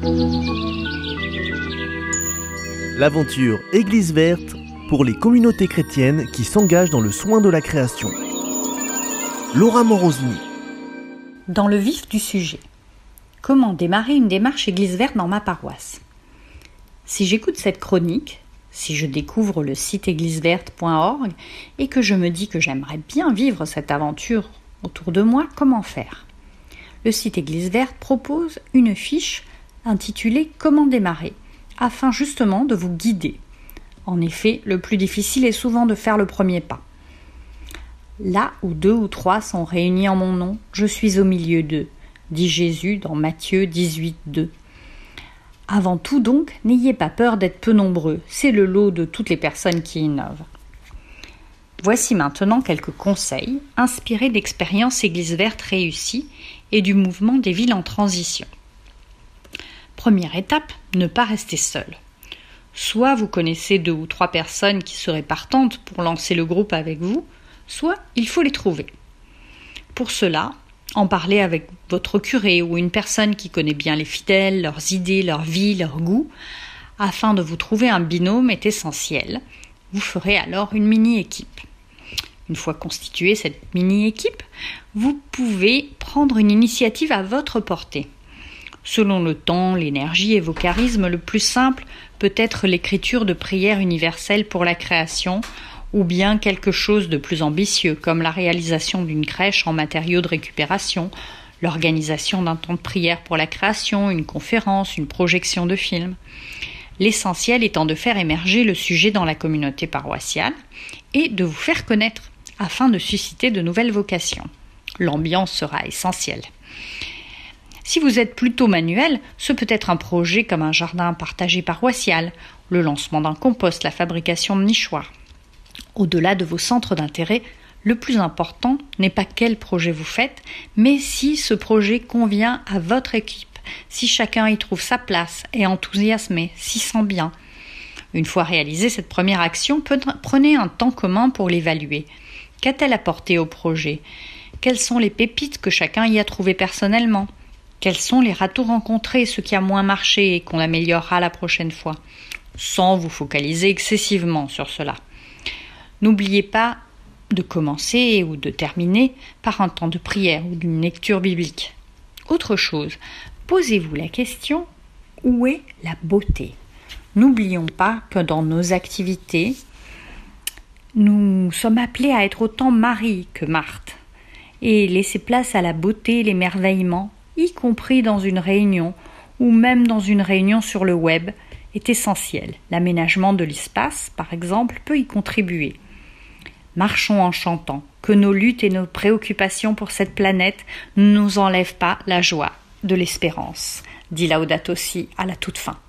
L'aventure Église verte pour les communautés chrétiennes qui s'engagent dans le soin de la création. Laura Morosini. Dans le vif du sujet. Comment démarrer une démarche Église verte dans ma paroisse ? Si j'écoute cette chronique, si je découvre le site égliseverte.org et que je me dis que j'aimerais bien vivre cette aventure autour de moi, comment faire ? Le site Église verte propose une fiche intitulée « Comment démarrer ?» afin justement de vous guider. En effet, le plus difficile est souvent de faire le premier pas. Là où 2 ou 3 sont réunis en mon nom, je suis au milieu d'eux, dit Jésus dans Matthieu 18, 2. Avant tout donc, n'ayez pas peur d'être peu nombreux, c'est le lot de toutes les personnes qui innovent. Voici maintenant quelques conseils inspirés d'expériences Église verte réussies et du mouvement des villes en transition. Première étape, ne pas rester seul. Soit vous connaissez 2 ou 3 personnes qui seraient partantes pour lancer le groupe avec vous, soit il faut les trouver. Pour cela, en parler avec votre curé ou une personne qui connaît bien les fidèles, leurs idées, leur vie, leurs goûts, afin de vous trouver un binôme est essentiel. Vous ferez alors une mini-équipe. Une fois constituée cette mini-équipe, vous pouvez prendre une initiative à votre portée. Selon le temps, l'énergie et vos charismes, le plus simple peut être l'écriture de prières universelles pour la création ou bien quelque chose de plus ambitieux comme la réalisation d'une crèche en matériaux de récupération, l'organisation d'un temps de prière pour la création, une conférence, une projection de film. L'essentiel étant de faire émerger le sujet dans la communauté paroissiale et de vous faire connaître afin de susciter de nouvelles vocations. L'ambiance sera essentielle. Si vous êtes plutôt manuel, ce peut être un projet comme un jardin partagé paroissial, le lancement d'un compost, la fabrication de nichoirs. Au-delà de vos centres d'intérêt, le plus important n'est pas quel projet vous faites, mais si ce projet convient à votre équipe, si chacun y trouve sa place, est enthousiasmé, s'y sent bien. Une fois réalisée cette première action, prenez un temps commun pour l'évaluer. Qu'a-t-elle apporté au projet ? Quelles sont les pépites que chacun y a trouvées personnellement ? Quels sont les ratours rencontrés, ce qui a moins marché et qu'on améliorera la prochaine fois, sans vous focaliser excessivement sur cela. N'oubliez pas de commencer ou de terminer par un temps de prière ou d'une lecture biblique. Autre chose, posez-vous la question, où est la beauté ? N'oublions pas que dans nos activités, nous sommes appelés à être autant Marie que Marthe et laisser place à la beauté et l'émerveillement, y compris dans une réunion ou même dans une réunion sur le web, est essentiel. L'aménagement de l'espace, par exemple, peut y contribuer. Marchons en chantant, que nos luttes et nos préoccupations pour cette planète ne nous enlèvent pas la joie de l'espérance, dit Laudato Si à la toute fin.